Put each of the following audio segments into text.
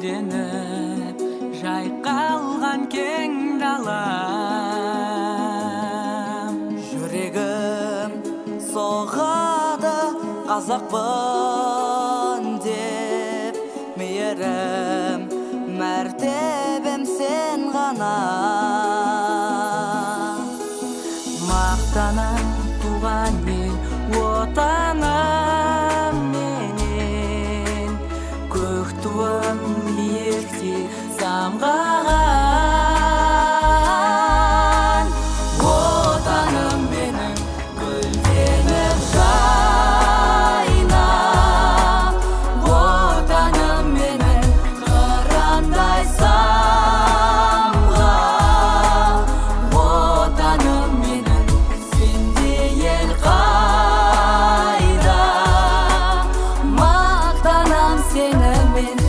гүлденіп жайқалған кең далам. Жүрегім соғады қазақпын деп, мейірім мәртебем сен ғана. Мақтанам туған ел отаным менен, көк туым биікте самғаған. Отаным менің гүлденіп жайнап, отаным менің қырандай самғап, отаным менің сендей ел қайда. Мақтанам сенімен.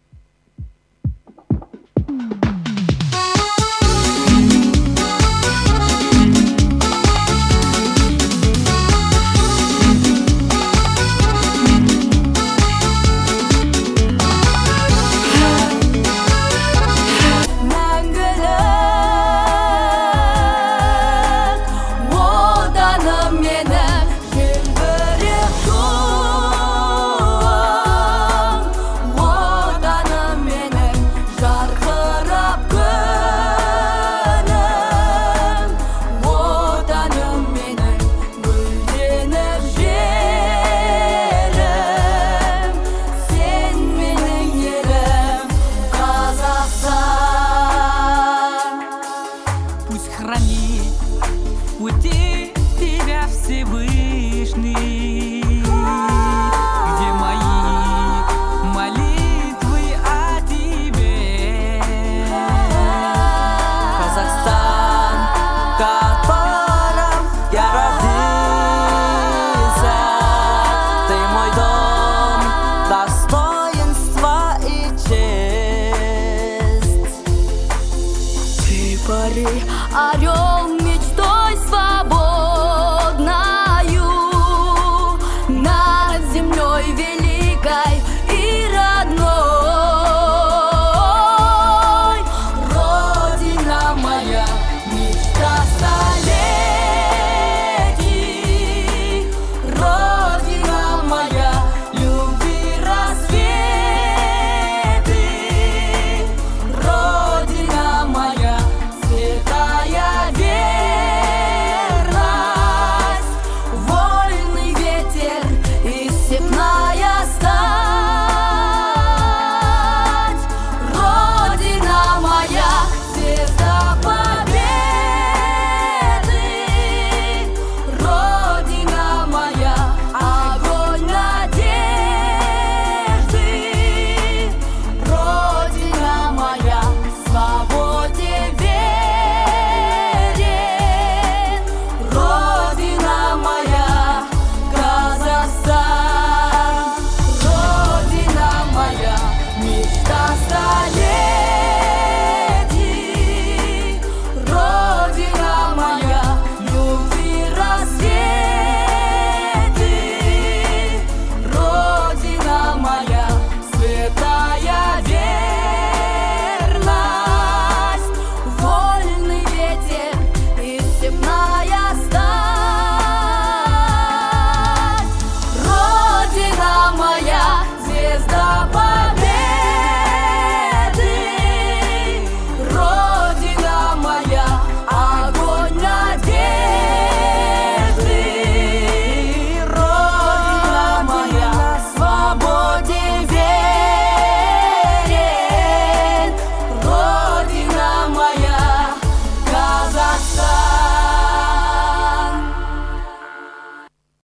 Пути тебя Всевышний, где мои молитвы о тебе. Казахстан, в котором я родился, ты мой дом, достоинство и честь. Ты пари, орел.